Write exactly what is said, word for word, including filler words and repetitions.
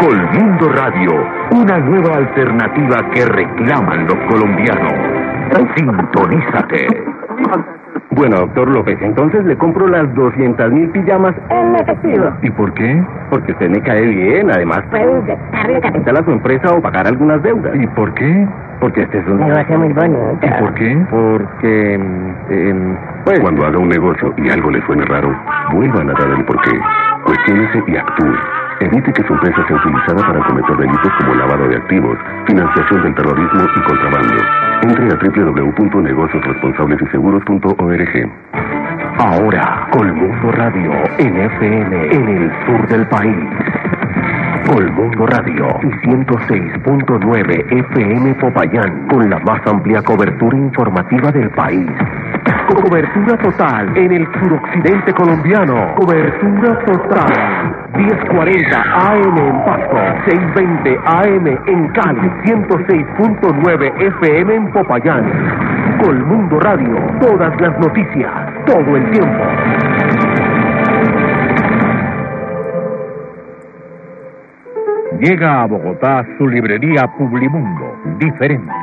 Colmundo Radio, una nueva alternativa que reclaman los colombianos. Sintonízate. Bueno, doctor López, entonces le compro las doscientas mil pijamas en efectivo. ¿Y por qué? Porque usted me cae bien, además puede inyectarle capital a su empresa o pagar algunas deudas. ¿Y por qué? Porque este es un negocio muy bonito. ¿Y por qué? Porque... Eh, pues... Cuando haga un negocio y algo le suene raro, vuelva a nadar el porqué. Cuestiónese y actúe. Evite que su empresa sea utilizada para cometer delitos como lavado de activos, financiación del terrorismo y contrabando. Entre a doble u doble u doble u punto negocios responsables y seguros punto org. Ahora, Colmundo Radio en F M en el sur del país. Colmundo Radio y ciento seis punto nueve F M Popayán, con la más amplia cobertura informativa del país. Cobertura total en el suroccidente colombiano. Cobertura total. diez cuarenta A M en Pasto, seiscientos veinte A M en Cali, ciento seis punto nueve F M en Popayán. Colmundo Radio, todas las noticias, todo el tiempo. Llega a Bogotá su librería Publimundo, diferente.